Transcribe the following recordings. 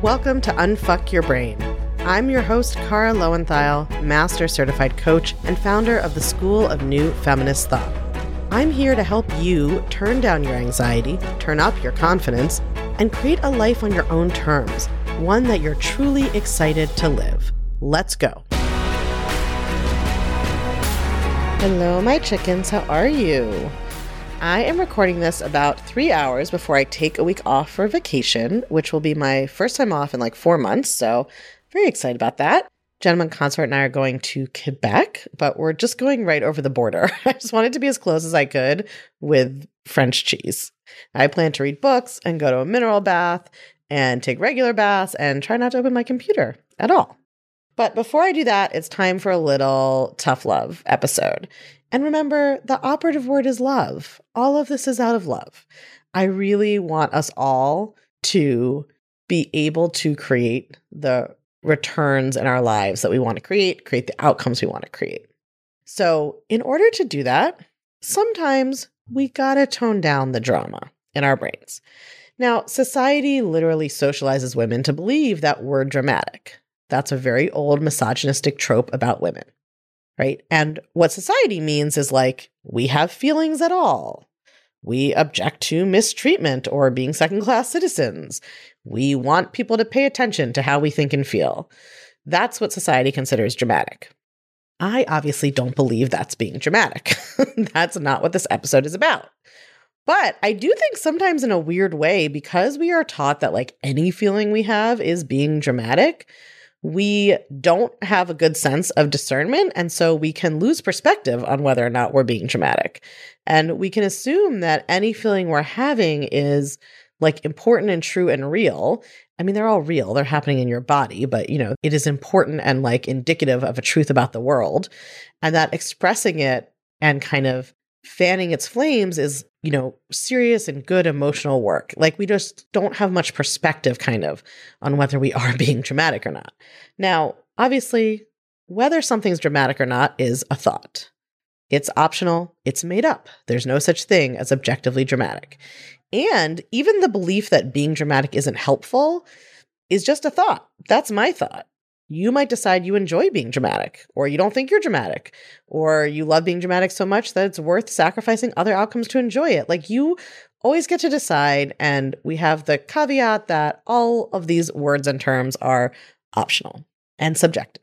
Welcome to Unfuck Your Brain. I'm your host, Cara Lowenthal, Master Certified Coach and founder of the School of New Feminist Thought. I'm here to help you turn down your anxiety, turn up your confidence, and create a life on your own terms, one that you're truly excited to live. Let's go. Hello, my chickens. How are you? I am recording this about 3 hours before I take a week off for vacation, which will be my first time off in like 4 months. So very excited about that. Gentleman Consort and I are going to Quebec, but we're just going right over the border. I just wanted to be as close as I could with French cheese. I plan to read books and go to a mineral bath and take regular baths and try not to open my computer at all. But before I do that, it's time for a little tough love episode. And remember, the operative word is love. All of this is out of love. I really want us all to be able to create the returns in our lives that we want to create the outcomes we want to create. So in order to do that, sometimes we gotta tone down the drama in our brains. Now, society literally socializes women to believe that we're dramatic. That's a very old misogynistic trope about women. Right? And what society means is like, we have feelings at all. We object to mistreatment or being second-class citizens. We want people to pay attention to how we think and feel. That's what society considers dramatic. I obviously don't believe that's being dramatic. That's not what this episode is about. But I do think sometimes in a weird way, because we are taught that like any feeling we have is being dramatic, we don't have a good sense of discernment, and so we can lose perspective on whether or not we're being dramatic. And we can assume that any feeling we're having is like important and true and real. I mean, they're all real. They're happening in your body, but it is important and like indicative of a truth about the world. And that expressing it and kind of fanning its flames is, serious and good emotional work. Like we just don't have much perspective kind of on whether we are being dramatic or not. Now, obviously, whether something's dramatic or not is a thought. It's optional. It's made up. There's no such thing as objectively dramatic. And even the belief that being dramatic isn't helpful is just a thought. That's my thought. You might decide you enjoy being dramatic, or you don't think you're dramatic, or you love being dramatic so much that it's worth sacrificing other outcomes to enjoy it. Like you always get to decide. And we have the caveat that all of these words and terms are optional and subjective.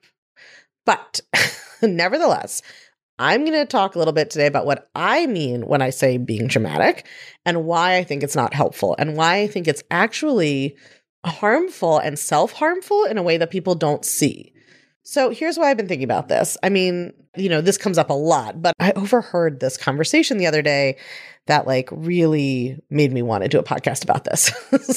But nevertheless, I'm going to talk a little bit today about what I mean when I say being dramatic and why I think it's not helpful and why I think it's actually harmful and self-harmful in a way that people don't see. So here's why I've been thinking about this. I mean, this comes up a lot, but I overheard this conversation the other day that like really made me want to do a podcast about this.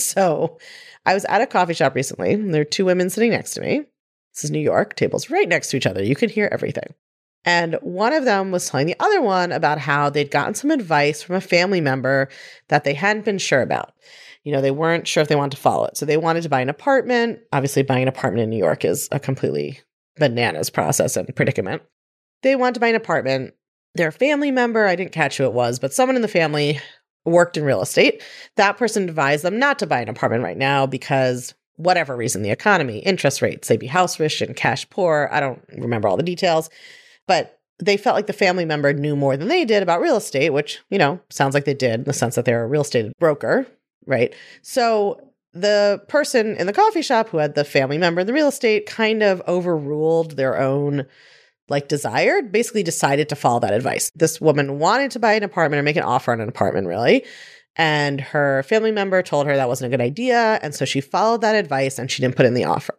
So I was at a coffee shop recently, and there are two women sitting next to me. This is New York, tables right next to each other. You can hear everything. And one of them was telling the other one about how they'd gotten some advice from a family member that they hadn't been sure about. They weren't sure if they wanted to follow it. So they wanted to buy an apartment. Obviously, buying an apartment in New York is a completely bananas process and predicament. They wanted to buy an apartment. Their family member, I didn't catch who it was, but someone in the family worked in real estate. That person advised them not to buy an apartment right now because whatever reason, the economy, interest rates, they'd be house rich and cash poor. I don't remember all the details, but they felt like the family member knew more than they did about real estate, which, sounds like they did in the sense that they're a real estate broker. Right. So the person in the coffee shop who had the family member in the real estate kind of overruled their own desire, basically decided to follow that advice. This woman wanted to buy an apartment or make an offer on an apartment, really. And her family member told her that wasn't a good idea. And so she followed that advice and she didn't put in the offer.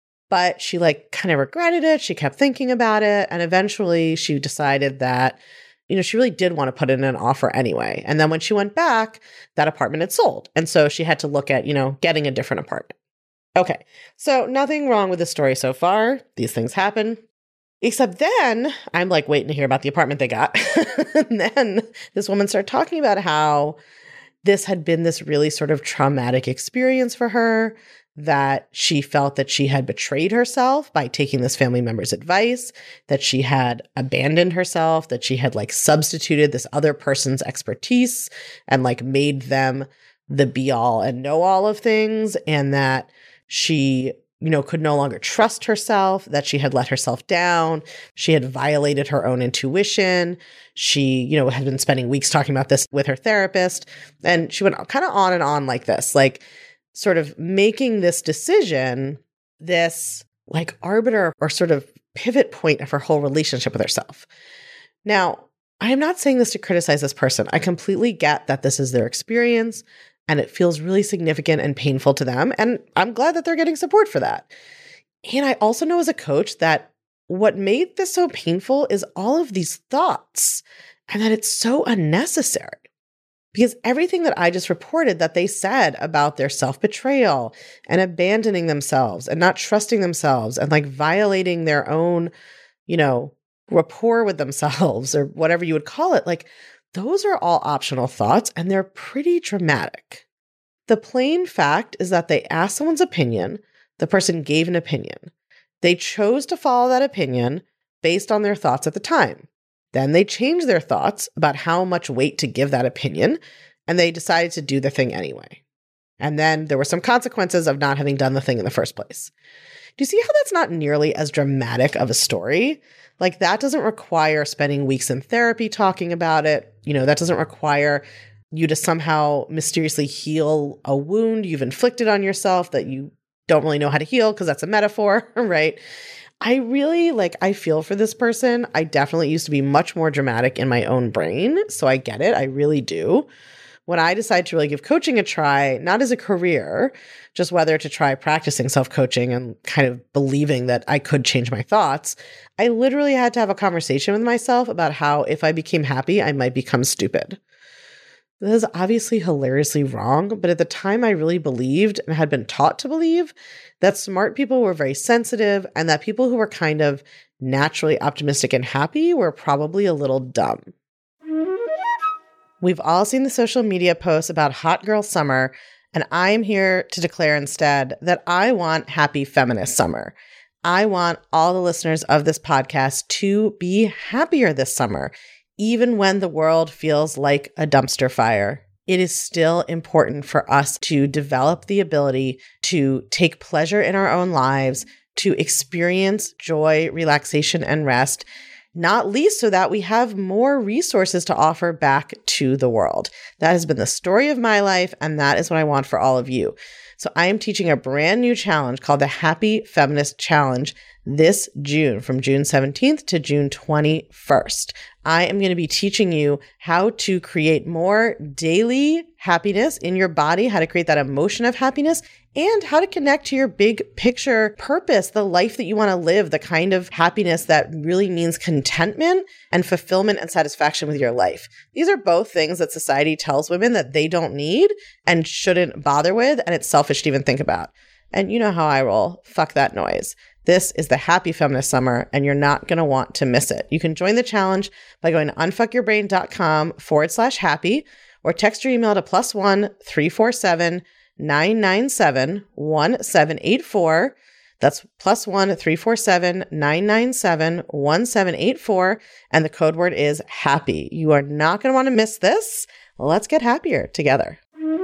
But she kind of regretted it. She kept thinking about it. And eventually she decided that she really did want to put in an offer anyway. And then when she went back, that apartment had sold. And so she had to look at, getting a different apartment. Okay. So nothing wrong with the story so far. These things happen. Except then I'm waiting to hear about the apartment they got. And then this woman started talking about how this had been this really sort of traumatic experience for her, that she felt that she had betrayed herself by taking this family member's advice, that she had abandoned herself, that she had substituted this other person's expertise and made them the be all and know all of things, and that She, could no longer trust herself, that she had let herself down. She had violated her own intuition. She, had been spending weeks talking about this with her therapist. And she went kind of on and on like this, like sort of making this decision, this like arbiter or sort of pivot point of her whole relationship with herself. Now, I am not saying this to criticize this person. I completely get that this is their experience and it feels really significant and painful to them. And I'm glad that they're getting support for that. And I also know as a coach that what made this so painful is all of these thoughts and that it's so unnecessary. Because everything that I just reported that they said about their self-betrayal and abandoning themselves and not trusting themselves and like violating their own, rapport with themselves or whatever you would call it, like those are all optional thoughts and they're pretty dramatic. The plain fact is that they asked someone's opinion, the person gave an opinion. They chose to follow that opinion based on their thoughts at the time. Then they changed their thoughts about how much weight to give that opinion, and they decided to do the thing anyway. And then there were some consequences of not having done the thing in the first place. Do you see how that's not nearly as dramatic of a story? Like that doesn't require spending weeks in therapy talking about it. That doesn't require you to somehow mysteriously heal a wound you've inflicted on yourself that you don't really know how to heal because that's a metaphor, right? I feel for this person. I definitely used to be much more dramatic in my own brain. So I get it. I really do. When I decided to really give coaching a try, not as a career, just whether to try practicing self-coaching and kind of believing that I could change my thoughts, I literally had to have a conversation with myself about how if I became happy, I might become stupid. This is obviously hilariously wrong, but at the time I really believed and had been taught to believe that smart people were very sensitive and that people who were kind of naturally optimistic and happy were probably a little dumb. We've all seen the social media posts about hot girl summer, and I am here to declare instead that I want happy feminist summer. I want all the listeners of this podcast to be happier this summer. Even when the world feels like a dumpster fire, it is still important for us to develop the ability to take pleasure in our own lives, to experience joy, relaxation, and rest, not least so that we have more resources to offer back to the world. That has been the story of my life, and that is what I want for all of you. So I am teaching a brand new challenge called the Happy Feminist Challenge this June, from June 17th to June 21st. I am going to be teaching you how to create more daily happiness in your body, how to create that emotion of happiness, and how to connect to your big picture purpose, the life that you want to live, the kind of happiness that really means contentment and fulfillment and satisfaction with your life. These are both things that society tells women that they don't need and shouldn't bother with, and it's selfish to even think about. And you know how I roll. Fuck that noise. This is the Happy Feminist Summer, and you're not going to want to miss it. You can join the challenge by going to unfuckyourbrain.com/happy or text your email to +1 347 997 1784. That's +1 347 997 1784. And the code word is happy. You are not going to want to miss this. Let's get happier together.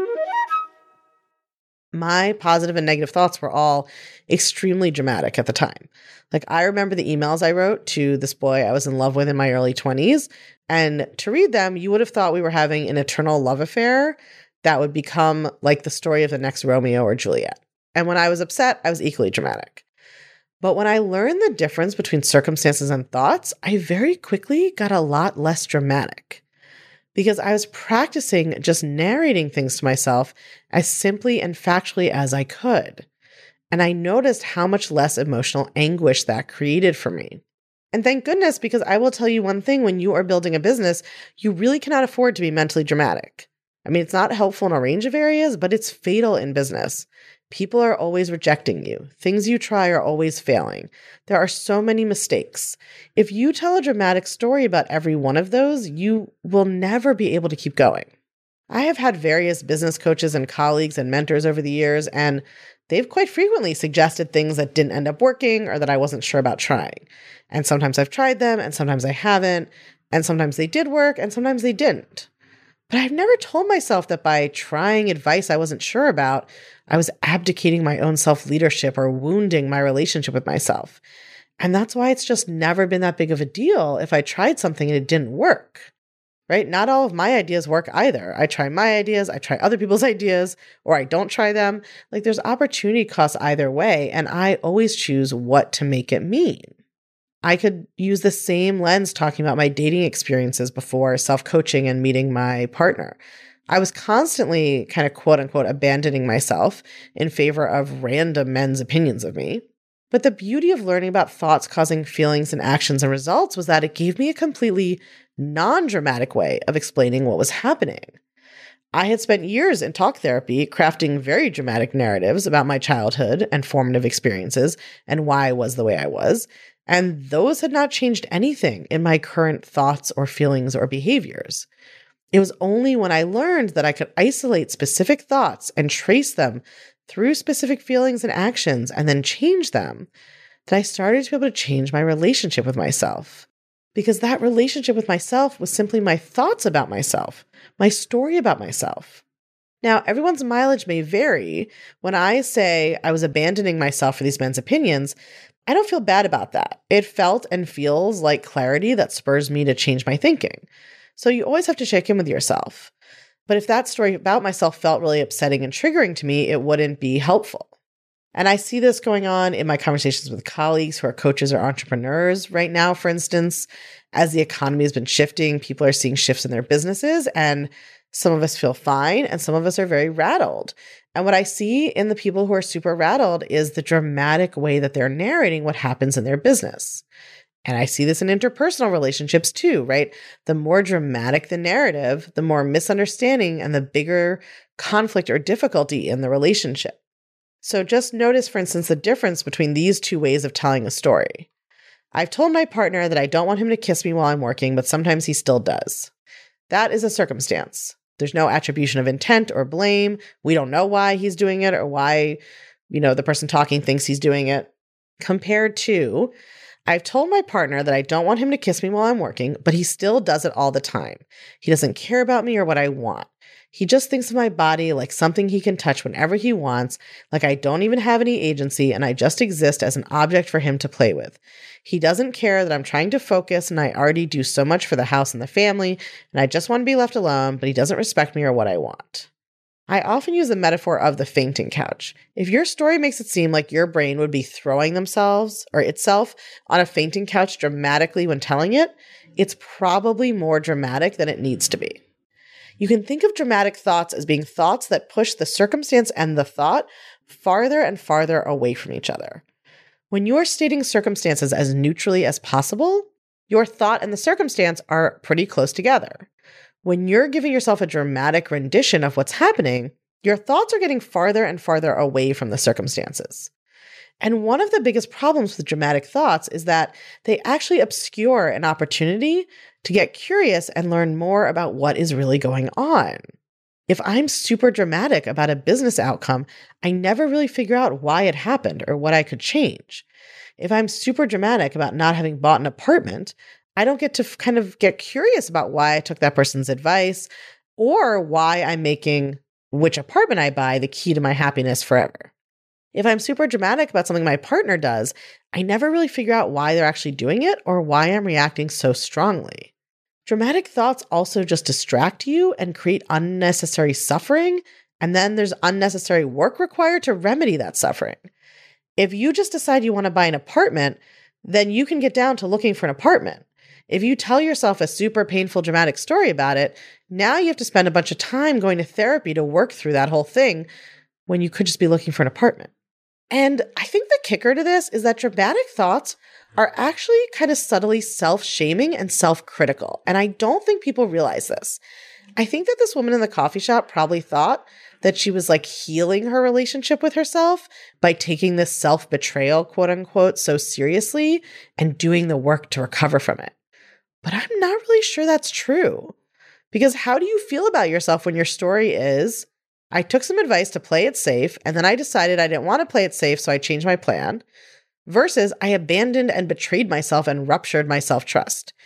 My positive and negative thoughts were all extremely dramatic at the time. Like, I remember the emails I wrote to this boy I was in love with in my early 20s. And to read them, you would have thought we were having an eternal love affair that would become like the story of the next Romeo or Juliet. And when I was upset, I was equally dramatic. But when I learned the difference between circumstances and thoughts, I very quickly got a lot less dramatic. Because I was practicing just narrating things to myself as simply and factually as I could. And I noticed how much less emotional anguish that created for me. And thank goodness, because I will tell you one thing, when you are building a business, you really cannot afford to be mentally dramatic. I mean, it's not helpful in a range of areas, but it's fatal in business. People are always rejecting you. Things you try are always failing. There are so many mistakes. If you tell a dramatic story about every one of those, you will never be able to keep going. I have had various business coaches and colleagues and mentors over the years, and they've quite frequently suggested things that didn't end up working or that I wasn't sure about trying. And sometimes I've tried them, and sometimes I haven't, and sometimes they did work, and sometimes they didn't. But I've never told myself that by trying advice I wasn't sure about, I was abdicating my own self-leadership or wounding my relationship with myself. And that's why it's just never been that big of a deal if I tried something and it didn't work, right? Not all of my ideas work either. I try my ideas, I try other people's ideas, or I don't try them. Like there's opportunity costs either way, and I always choose what to make it mean. I could use the same lens talking about my dating experiences before self-coaching and meeting my partner. I was constantly kind of quote unquote abandoning myself in favor of random men's opinions of me. But the beauty of learning about thoughts causing feelings and actions and results was that it gave me a completely non-dramatic way of explaining what was happening. I had spent years in talk therapy crafting very dramatic narratives about my childhood and formative experiences and why I was the way I was, and those had not changed anything in my current thoughts or feelings or behaviors. It was only when I learned that I could isolate specific thoughts and trace them through specific feelings and actions and then change them that I started to be able to change my relationship with myself. Because that relationship with myself was simply my thoughts about myself, my story about myself. Now, everyone's mileage may vary. When I say I was abandoning myself for these men's opinions, I don't feel bad about that. It felt and feels like clarity that spurs me to change my thinking. So you always have to check in with yourself. But if that story about myself felt really upsetting and triggering to me, it wouldn't be helpful. And I see this going on in my conversations with colleagues who are coaches or entrepreneurs right now, for instance. As the economy has been shifting, people are seeing shifts in their businesses, and some of us feel fine and some of us are very rattled. And what I see in the people who are super rattled is the dramatic way that they're narrating what happens in their business. And I see this in interpersonal relationships too, right? The more dramatic the narrative, the more misunderstanding and the bigger conflict or difficulty in the relationship. So just notice, for instance, the difference between these two ways of telling a story. I've told my partner that I don't want him to kiss me while I'm working, but sometimes he still does. That is a circumstance. There's no attribution of intent or blame. We don't know why he's doing it or why, the person talking thinks he's doing it. Compared to, I've told my partner that I don't want him to kiss me while I'm working, but he still does it all the time. He doesn't care about me or what I want. He just thinks of my body like something he can touch whenever he wants, like I don't even have any agency and I just exist as an object for him to play with. He doesn't care that I'm trying to focus and I already do so much for the house and the family, and I just want to be left alone, but he doesn't respect me or what I want. I often use the metaphor of the fainting couch. If your story makes it seem like your brain would be throwing themselves or itself on a fainting couch dramatically when telling it, it's probably more dramatic than it needs to be. You can think of dramatic thoughts as being thoughts that push the circumstance and the thought farther and farther away from each other. When you're stating circumstances as neutrally as possible, your thought and the circumstance are pretty close together. When you're giving yourself a dramatic rendition of what's happening, your thoughts are getting farther and farther away from the circumstances. And one of the biggest problems with dramatic thoughts is that they actually obscure an opportunity to get curious and learn more about what is really going on. If I'm super dramatic about a business outcome, I never really figure out why it happened or what I could change. If I'm super dramatic about not having bought an apartment, I don't get to kind of get curious about why I took that person's advice or why I'm making which apartment I buy the key to my happiness forever. If I'm super dramatic about something my partner does, I never really figure out why they're actually doing it or why I'm reacting so strongly. Dramatic thoughts also just distract you and create unnecessary suffering, and then there's unnecessary work required to remedy that suffering. If you just decide you want to buy an apartment, then you can get down to looking for an apartment. If you tell yourself a super painful, dramatic story about it, now you have to spend a bunch of time going to therapy to work through that whole thing when you could just be looking for an apartment. And I think the kicker to this is that dramatic thoughts are actually kind of subtly self-shaming and self-critical. And I don't think people realize this. I think that this woman in the coffee shop probably thought that she was like healing her relationship with herself by taking this self-betrayal, quote unquote, so seriously and doing the work to recover from it. But I'm not really sure that's true. Because how do you feel about yourself when your story is, I took some advice to play it safe, and then I decided I didn't want to play it safe, so I changed my plan, versus I abandoned and betrayed myself and ruptured my self-trust.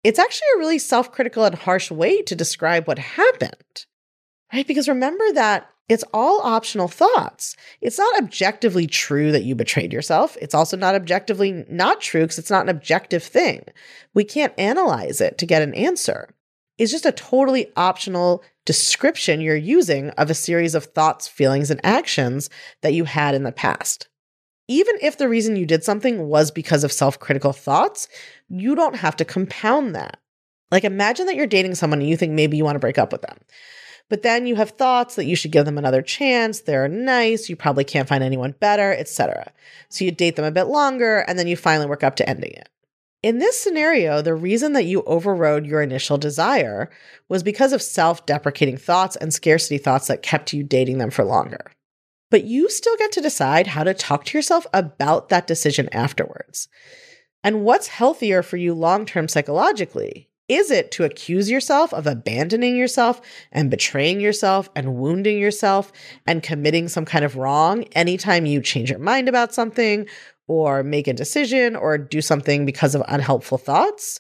It's actually a really self-critical and harsh way to describe what happened, right? Because remember that it's all optional thoughts. It's not objectively true that you betrayed yourself. It's also not objectively not true because it's not an objective thing. We can't analyze it to get an answer. It's just a totally optional description you're using of a series of thoughts, feelings, and actions that you had in the past. Even if the reason you did something was because of self-critical thoughts, you don't have to compound that. Like imagine that you're dating someone and you think maybe you want to break up with them. But then you have thoughts that you should give them another chance, they're nice, you probably can't find anyone better, etc. So you date them a bit longer and then you finally work up to ending it. In this scenario, the reason that you overrode your initial desire was because of self-deprecating thoughts and scarcity thoughts that kept you dating them for longer. But you still get to decide how to talk to yourself about that decision afterwards. And what's healthier for you long-term psychologically? Is it to accuse yourself of abandoning yourself and betraying yourself and wounding yourself and committing some kind of wrong anytime you change your mind about something or make a decision or do something because of unhelpful thoughts?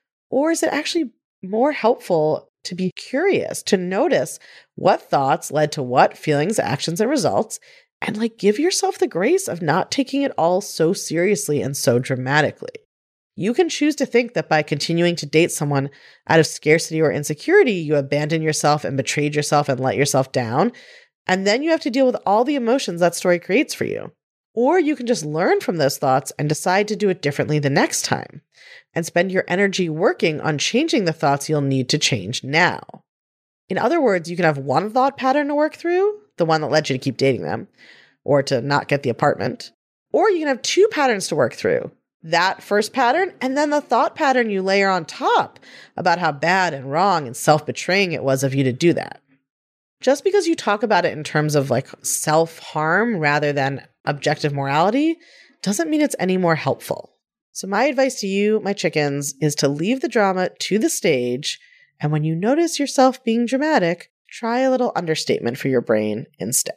Or is it actually more helpful to be curious, to notice what thoughts led to what feelings, actions, and results, and give yourself the grace of not taking it all so seriously and so dramatically? You can choose to think that by continuing to date someone out of scarcity or insecurity, you abandoned yourself and betrayed yourself and let yourself down, and then you have to deal with all the emotions that story creates for you. Or you can just learn from those thoughts and decide to do it differently the next time and spend your energy working on changing the thoughts you'll need to change now. In other words, you can have one thought pattern to work through, the one that led you to keep dating them or to not get the apartment, or you can have two patterns to work through. That first pattern and then the thought pattern you layer on top about how bad and wrong and self-betraying it was of you to do that. Just because you talk about it in terms of self-harm rather than objective morality doesn't mean it's any more helpful. So my advice to you, my chickens, is to leave the drama to the stage, and when you notice yourself being dramatic, try a little understatement for your brain instead.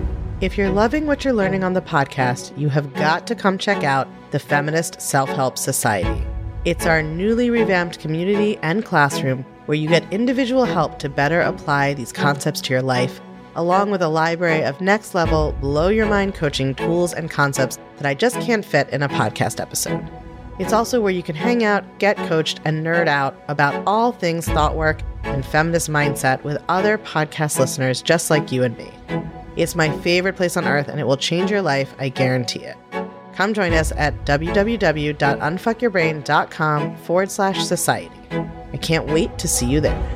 If you're loving what you're learning on the podcast, you have got to come check out the Feminist Self-Help Society. It's our newly revamped community and classroom where you get individual help to better apply these concepts to your life, along with a library of next-level, blow-your-mind coaching tools and concepts that I just can't fit in a podcast episode. It's also where you can hang out, get coached, and nerd out about all things thought work and feminist mindset with other podcast listeners just like you and me. It's my favorite place on earth, and it will change your life, I guarantee it. Come join us at www.unfuckyourbrain.com/society. I can't wait to see you there.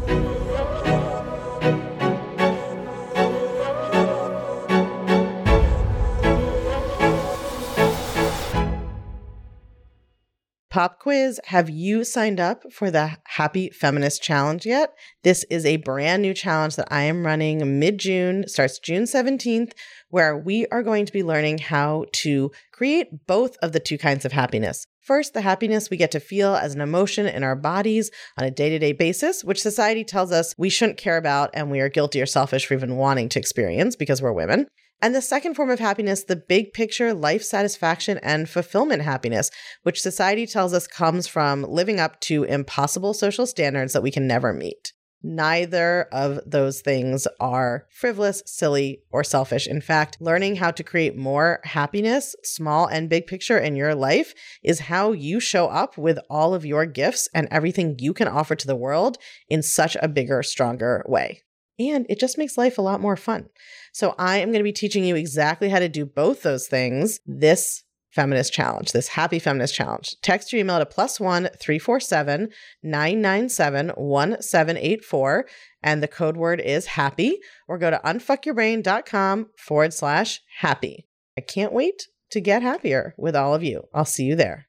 Pop quiz, have you signed up for the Happy Feminist Challenge yet? This is a brand new challenge that I am running mid-June, starts June 17th, where we are going to be learning how to create both of the two kinds of happiness. First, the happiness we get to feel as an emotion in our bodies on a day-to-day basis, which society tells us we shouldn't care about and we are guilty or selfish for even wanting to experience because we're women. And the second form of happiness, the big picture life satisfaction and fulfillment happiness, which society tells us comes from living up to impossible social standards that we can never meet. Neither of those things are frivolous, silly, or selfish. In fact, learning how to create more happiness, small and big picture in your life, is how you show up with all of your gifts and everything you can offer to the world in such a bigger, stronger way. And it just makes life a lot more fun. So I am going to be teaching you exactly how to do both those things this feminist challenge, this Happy Feminist Challenge. Text your email to +1 347 997 1784, and the code word is happy, or go to unfuckyourbrain.com/happy. I can't wait to get happier with all of you. I'll see you there.